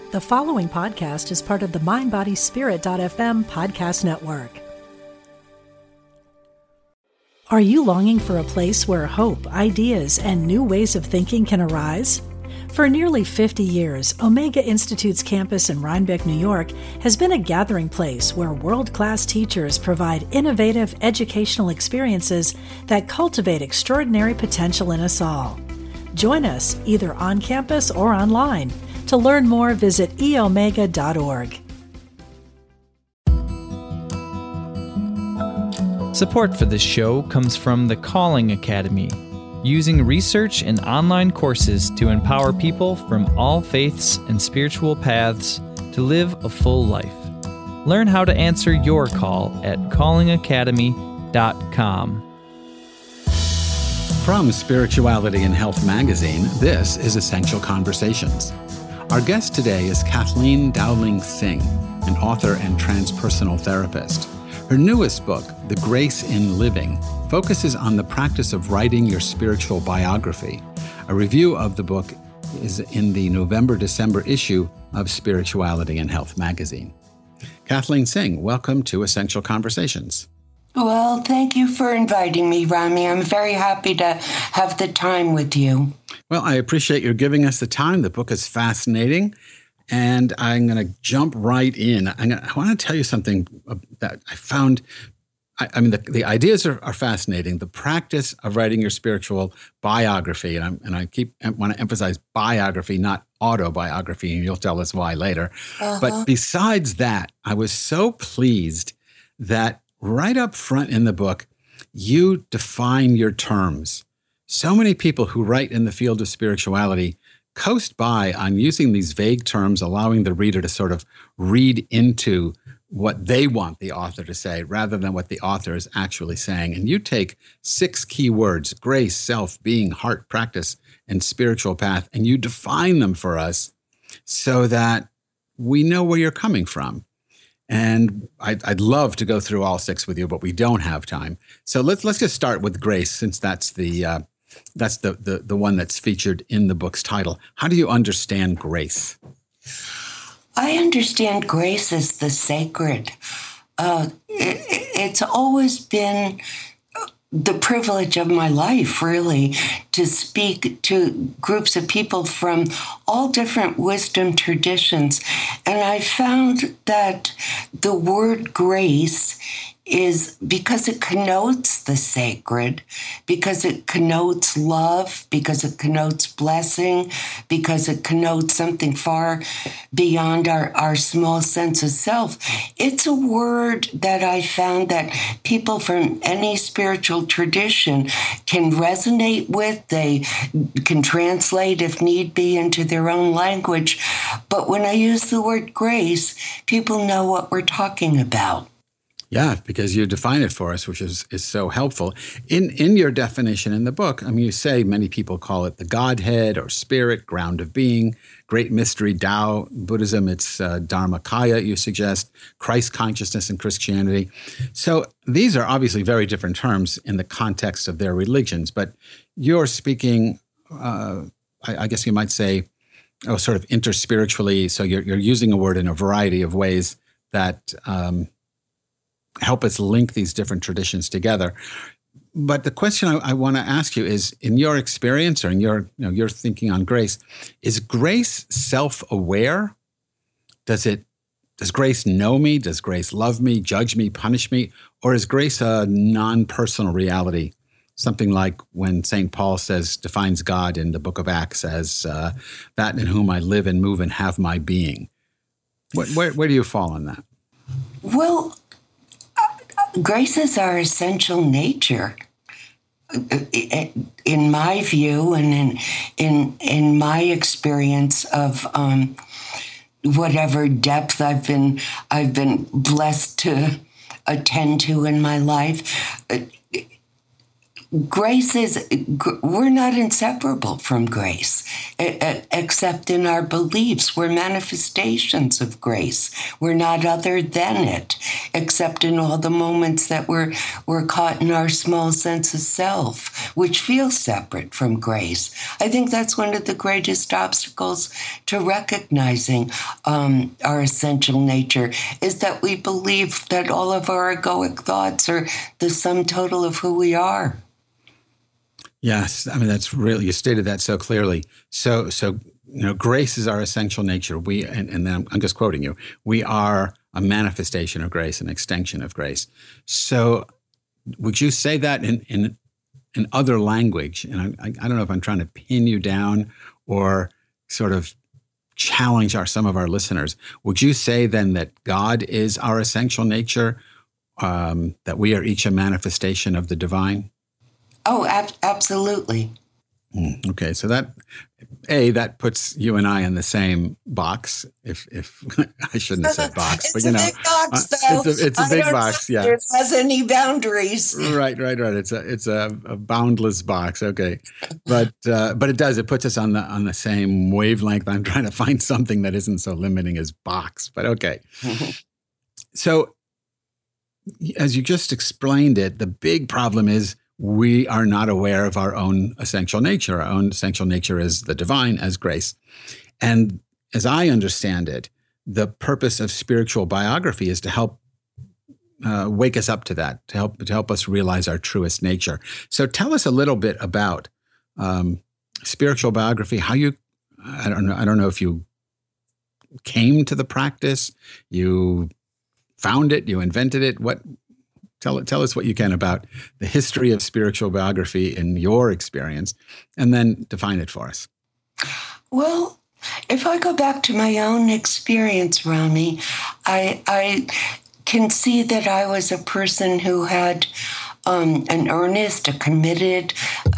The following podcast is part of the MindBodySpirit.fm podcast network. Are you longing for a place where hope, ideas, and new ways of thinking can arise? For nearly 50 years, Omega Institute's campus in Rhinebeck, New York, has been a gathering place where world-class teachers provide innovative educational experiences that cultivate extraordinary potential in us all. Join us either on campus or online. To learn more, visit eomega.org. Support for this show comes from the Calling Academy, using research and online courses to empower people from all faiths and spiritual paths to live a full life. Learn how to answer your call at callingacademy.com. From Spirituality and Health magazine, this is Essential Conversations. Our guest today is Kathleen Dowling Singh, an author and transpersonal therapist. Her newest book, The Grace in Living, focuses on the practice of writing your spiritual biography. A review of the book is in the November-December issue of Spirituality and Health magazine. Kathleen Singh, welcome to Essential Conversations. Well, thank you for inviting me, Rami. I'm very happy to have the time with you. Well, I appreciate your giving us the time. The book is fascinating, and I'm going to jump right in. I want to tell you something that I found. I mean, the ideas are fascinating. The practice of writing your spiritual biography, and I want to emphasize biography, not autobiography, and you'll tell us why later. But besides that, I was so pleased that right up front in the book, you define your terms. So many people who write in the field of spirituality coast by on using these vague terms, allowing the reader to sort of read into what they want the author to say rather than what the author is actually saying. And you take 6 key words: grace, self, being, heart, practice, and spiritual path, and you define them for us so that we know where you're coming from. And I'd love to go through all 6 with you, but we don't have time. So let's just start with grace, since that's the one that's featured in the book's title. How do you understand grace? I understand grace as the sacred. It's always been the privilege of my life, really, to speak to groups of people from all different wisdom traditions. And I found that the word grace is, because it connotes the sacred, because it connotes love, because it connotes blessing, because it connotes something far beyond our small sense of self. It's a word that I found that people from any spiritual tradition can resonate with. They can translate, if need be, into their own language. But when I use the word grace, people know what we're talking about. Yeah, because you define it for us, which is so helpful. In your definition in the book, I mean, you say many people call it the Godhead or Spirit, ground of being, great mystery, Tao. Buddhism, it's Dharmakaya, you suggest, Christ consciousness in Christianity. So these are obviously very different terms in the context of their religions, but you're speaking, I guess you might say, sort of interspiritually. So you're using a word in a variety of ways that help us link these different traditions together. But the question I want to ask you is, in your experience or in your thinking on grace, is grace self-aware? Does grace know me? Does grace love me, judge me, punish me? Or is grace a non-personal reality? Something like when St. Paul defines God in the book of Acts as that in whom I live and move and have my being. Where do you fall on that? Well, grace is our essential nature, in my view, and in my experience of whatever depth I've been blessed to attend to in my life. we're not inseparable from grace, except in our beliefs. We're manifestations of grace. We're not other than it, except in all the moments that we're caught in our small sense of self, which feels separate from grace. I think that's one of the greatest obstacles to recognizing our essential nature, is that we believe that all of our egoic thoughts are the sum total of who we are. Yes, I mean, that's really, you stated that so clearly. So grace is our essential nature. And then I'm just quoting you. We are a manifestation of grace, an extension of grace. So would you say that in other language? And I don't know if I'm trying to pin you down or sort of challenge some of our listeners. Would you say then that God is our essential nature, that we are each a manifestation of the divine? Oh, absolutely. Okay, so that puts you and I in the same box. If I shouldn't have said box, but a big box, though. It's a big box. Yeah, it has any boundaries. Right. It's a boundless box. Okay, but it does. It puts us on the same wavelength. I'm trying to find something that isn't so limiting as box, but okay. So, as you just explained it, the big problem is we are not aware of our own essential nature. Our own essential nature is the divine, as grace. And as I understand it, the purpose of spiritual biography is to help wake us up to that, to help us realize our truest nature. So tell us a little bit about spiritual biography. How I don't know if you came to the practice, you found it, you invented it. Tell us what you can about the history of spiritual biography in your experience, and then define it for us. Well, if I go back to my own experience, Rami, I can see that I was a person who had an earnest, a committed,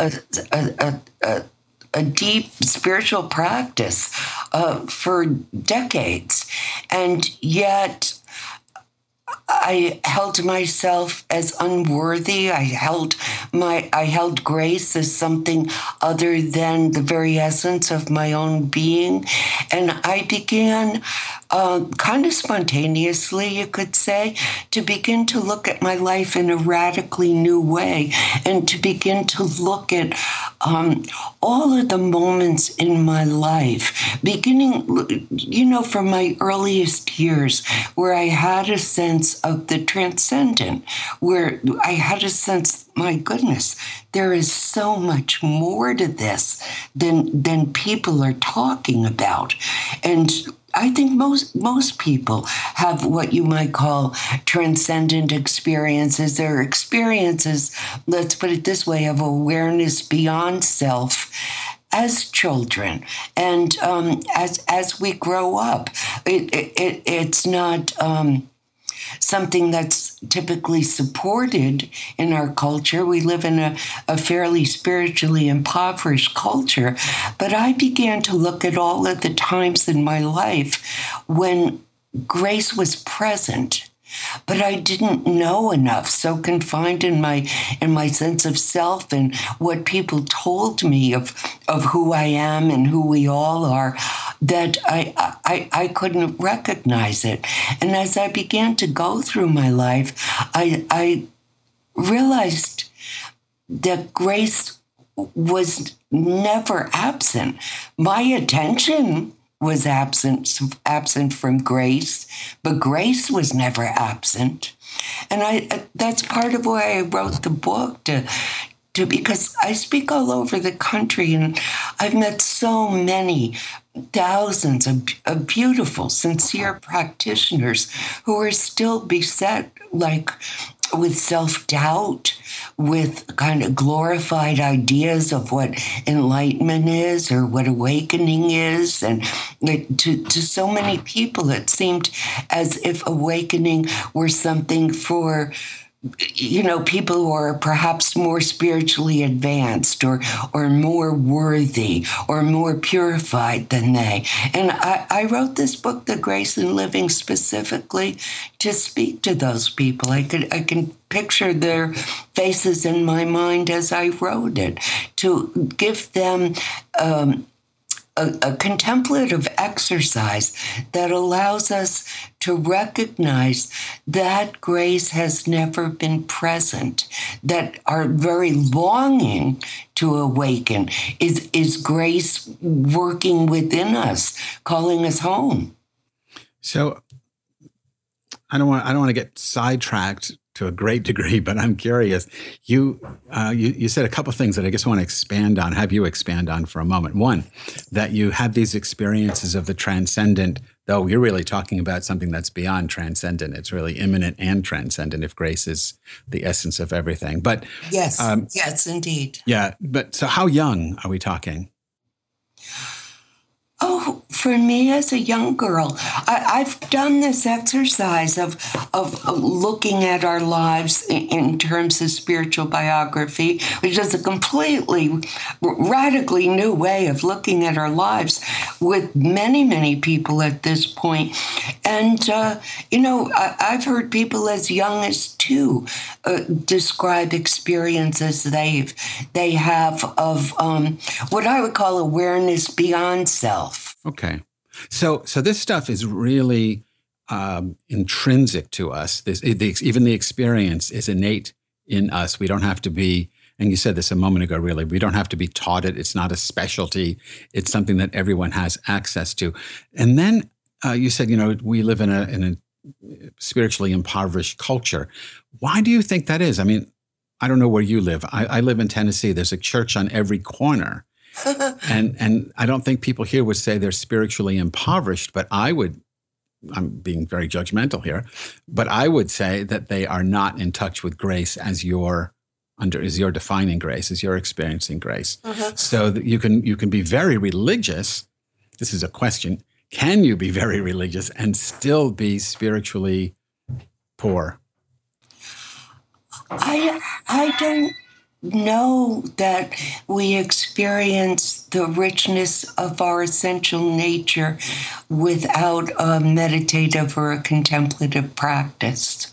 a deep spiritual practice for decades, and yet I held myself as unworthy. I held grace as something other than the very essence of my own being. And I began kind of spontaneously, you could say, to begin to look at my life in a radically new way, and to begin to look at all of the moments in my life, beginning, from my earliest years, where I had a sense of the transcendent, where I had a sense, my goodness, there is so much more to this than people are talking about. And I think most people have what you might call transcendent experiences. They're experiences, let's put it this way, of awareness beyond self as children. And as we grow up, it's not something that's typically supported in our culture. We live in a fairly spiritually impoverished culture. But I began to look at all of the times in my life when grace was present, but I didn't know enough, so confined in my sense of self and what people told me of who I am and who we all are, that I couldn't recognize it. And as I began to go through my life, I realized that grace was never absent. My attention was absent from grace, but grace was never absent. And that's part of why I wrote the book, because I speak all over the country, and I've met so many thousands of beautiful, sincere practitioners who are still beset with self-doubt, with kind of glorified ideas of what enlightenment is or what awakening is. And to so many people, it seemed as if awakening were something for people who are perhaps more spiritually advanced or more worthy or more purified than they. And I wrote this book, The Grace in Living, specifically to speak to those people. I can picture their faces in my mind as I wrote it, to give them a contemplative exercise that allows us to recognize that grace has never been present, that our very longing to awaken is grace working within us, calling us home. So I don't want to get sidetracked to a great degree, but I'm curious. You said a couple of things that I just want to have you expand on for a moment. One, that you had these experiences of the transcendent, though you're really talking about something that's beyond transcendent. It's really immanent and transcendent if grace is the essence of everything. But yes, yes, indeed. Yeah, but so how young are we talking? Oh, for me as a young girl, I've done this exercise of looking at our lives in terms of spiritual biography, which is a completely, radically new way of looking at our lives with many, many people at this point. And, I've heard people as young as 2 describe experiences they have of what I would call awareness beyond self. Okay. So this stuff is really intrinsic to us. Even the experience is innate in us. We don't have to be, and you said this a moment ago, really, we don't have to be taught it. It's not a specialty. It's something that everyone has access to. And then you said, we live in a spiritually impoverished culture. Why do you think that is? I mean, I don't know where you live. I live in Tennessee. There's a church on every corner. And I don't think people here would say they're spiritually impoverished, but I'm being very judgmental here, but I would say that they are not in touch with grace as you're defining grace, as you're experiencing grace. Uh-huh. So that you can be very religious. This is a question. Can you be very religious and still be spiritually poor? I don't know that we experience the richness of our essential nature without a meditative or a contemplative practice.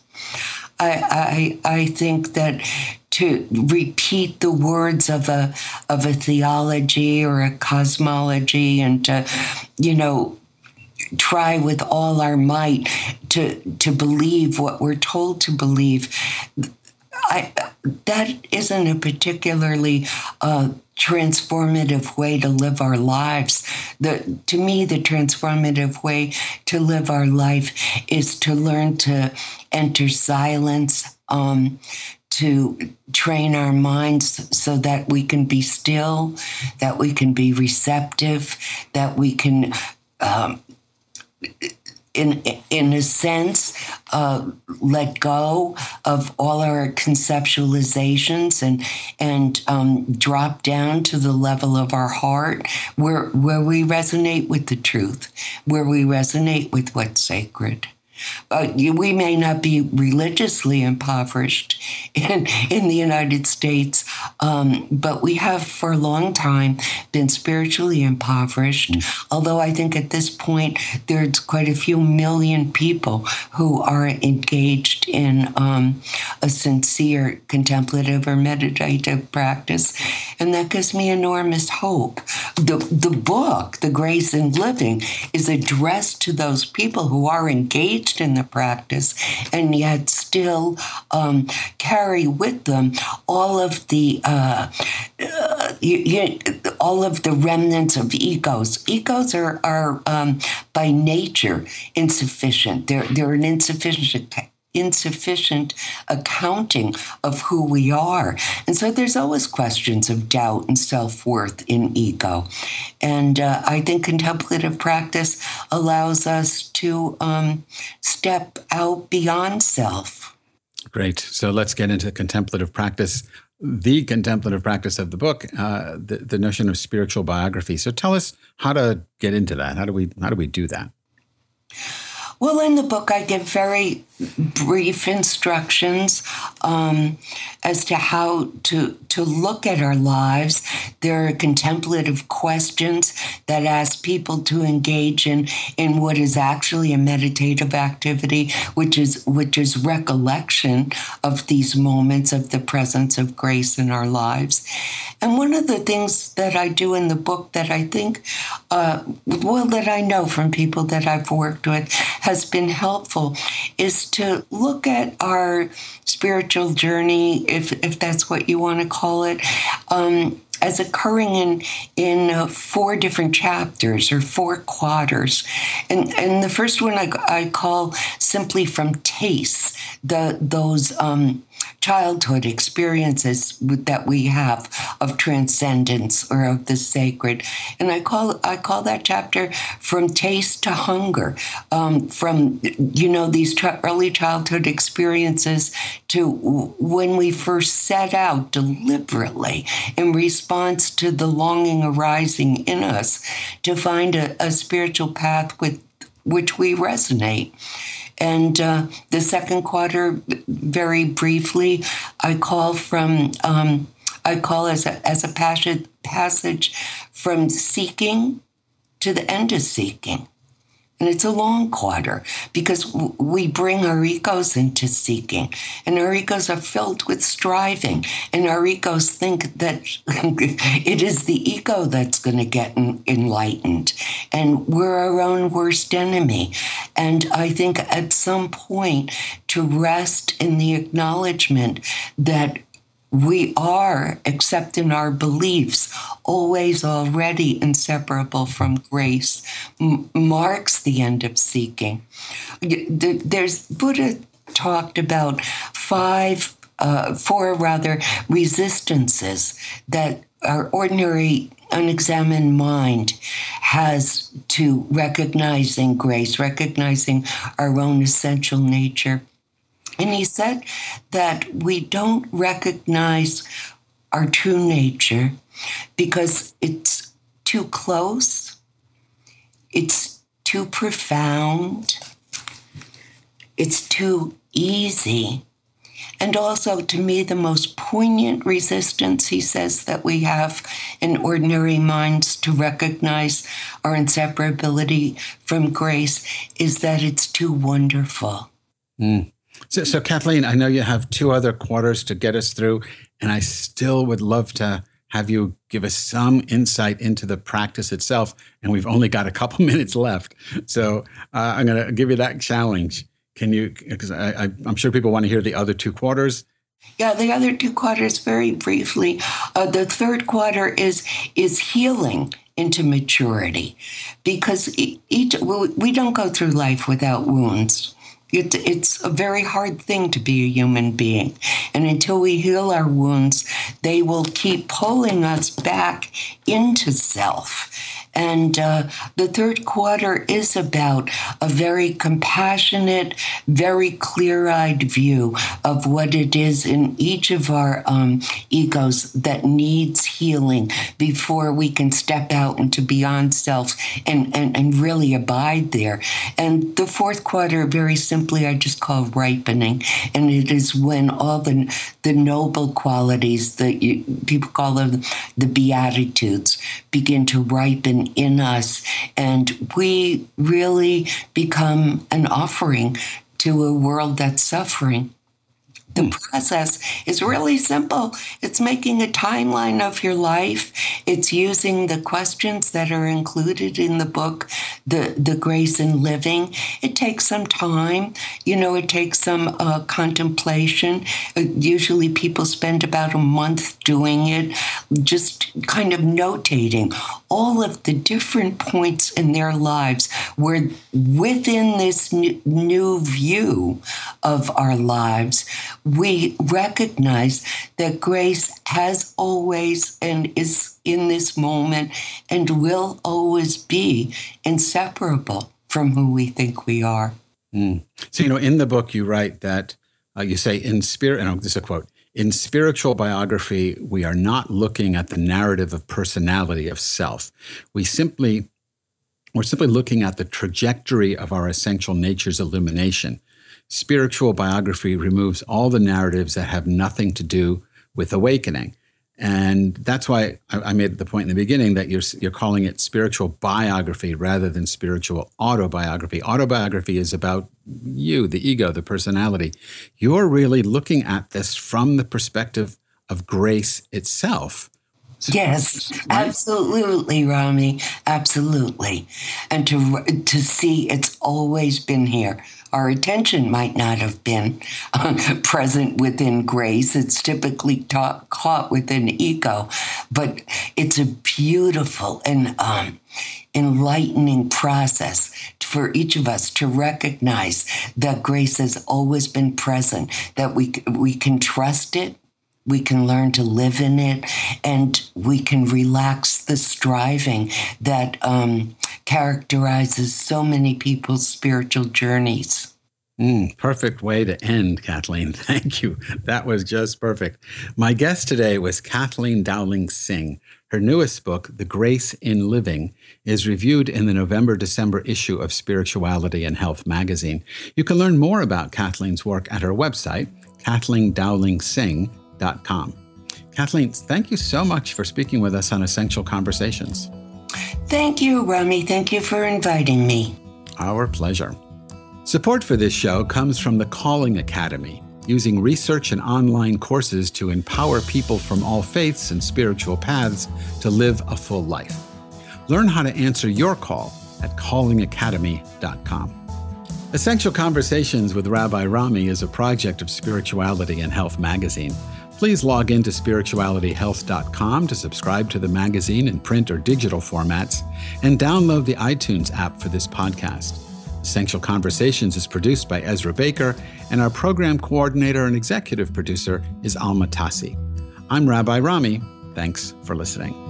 I think that to repeat the words of a theology or a cosmology and to, try with all our might to believe what we're told to believe, that isn't a particularly transformative way to live our lives. To me, the transformative way to live our life is to learn to enter silence, to train our minds so that we can be still, that we can be receptive, that we can in a sense, let go of all our conceptualizations and drop down to the level of our heart, where we resonate with the truth, where we resonate with what's sacred. We may not be religiously impoverished in the United States, but we have for a long time been spiritually impoverished, although I think at this point there's quite a few million people who are engaged in a sincere contemplative or meditative practice, and that gives me enormous hope. The book, The Grace in Living, is addressed to those people who are engaged in the practice and yet still carry with them all of the remnants of egos. Egos are by nature insufficient. They're an insufficient accounting of who we are. And so there's always questions of doubt and self-worth in ego. And I think contemplative practice allows us to step out beyond self. Great. So let's get into contemplative practice, the contemplative practice of the book, the notion of spiritual biography. So tell us how to get into that. How do we do that? Well, in the book, I give very brief instructions as to how to look at our lives. There are contemplative questions that ask people to engage in what is actually a meditative activity, which is recollection of these moments of the presence of grace in our lives. And one of the things that I do in the book that I think, that I know from people that I've worked with has been helpful is to look at our spiritual journey, if that's what you want to call it, as occurring in 4 different chapters or 4 quarters. And the first one I call simply from tastes, those childhood experiences that we have of transcendence or of the sacred. And I call that chapter From Taste to Hunger, from these early childhood experiences to when we first set out deliberately in response to the longing arising in us to find a spiritual path with which we resonate. And the second quarter, very briefly, I call as a passage from seeking to the end of seeking. And it's a long quarter because we bring our egos into seeking, and our egos are filled with striving, and our egos think that it is the ego that's going to get enlightened, and we're our own worst enemy. And I think at some point to rest in the acknowledgement that we are, except in our beliefs, always already inseparable from grace, marks the end of seeking. Buddha talked about 4 resistances that our ordinary unexamined mind has to recognizing grace, recognizing our own essential nature. And he said that we don't recognize our true nature because it's too close, it's too profound, it's too easy. And also, to me, the most poignant resistance, he says, that we have in ordinary minds to recognize our inseparability from grace is that it's too wonderful. So Kathleen, I know you have 2 other quarters to get us through, and I still would love to have you give us some insight into the practice itself. And we've only got a couple minutes left. So I'm going to give you that challenge. Can you, because I'm sure people want to hear the other 2 quarters. Yeah, the other 2 quarters, very briefly. The third quarter is healing into maturity, because we don't go through life without wounds. It's a very hard thing to be a human being. And until we heal our wounds, they will keep pulling us back into self. And the third quarter is about a very compassionate, very clear-eyed view of what it is in each of our egos that needs healing before we can step out into beyond self and really abide there. And the fourth quarter, very simply, I just call ripening. And it is when all the noble qualities that people call them the Beatitudes begin to ripen in us, and we really become an offering to a world that's suffering. The process is really simple. It's making a timeline of your life. It's using the questions that are included in the book, the Grace in Living. It takes some time. It takes some contemplation. Usually people spend about a month doing it, just kind of notating all of the different points in their lives where within this new view of our lives, we recognize that grace has always and is in this moment and will always be inseparable from who we think we are. So, in the book, you write that you say this is a quote, "In spiritual biography, we are not looking at the narrative of personality of self. We simply We're simply looking at the trajectory of our essential nature's illumination. Spiritual biography removes all the narratives that have nothing to do with awakening. And that's why I made the point in the beginning that you're calling it spiritual biography rather than spiritual autobiography. Autobiography is about you, the ego, the personality. You're really looking at this from the perspective of grace itself. Yes, absolutely, Rami. Absolutely. And to see it's always been here. Our attention might not have been present within grace. It's typically caught within ego. But it's a beautiful and enlightening process for each of us to recognize that grace has always been present, that we can trust it, we can learn to live in it, and we can relax the striving that characterizes so many people's spiritual journeys. Perfect way to end, Kathleen. Thank you. That was just perfect. My guest today was Kathleen Dowling Singh. Her newest book, The Grace in Living, is reviewed in the November-December issue of Spirituality and Health magazine. You can learn more about Kathleen's work at her website, KathleenDowlingSingh.com. Kathleen, thank you so much for speaking with us on Essential Conversations. Thank you, Rami. Thank you for inviting me. Our pleasure. Support for this show comes from the Calling Academy, using research and online courses to empower people from all faiths and spiritual paths to live a full life. Learn how to answer your call at callingacademy.com. Essential Conversations with Rabbi Rami is a project of Spirituality and Health magazine. Please log into spiritualityhealth.com to subscribe to the magazine in print or digital formats and download the iTunes app for this podcast. Essential Conversations is produced by Ezra Baker, and our program coordinator and executive producer is Alma Tassi. I'm Rabbi Rami. Thanks for listening.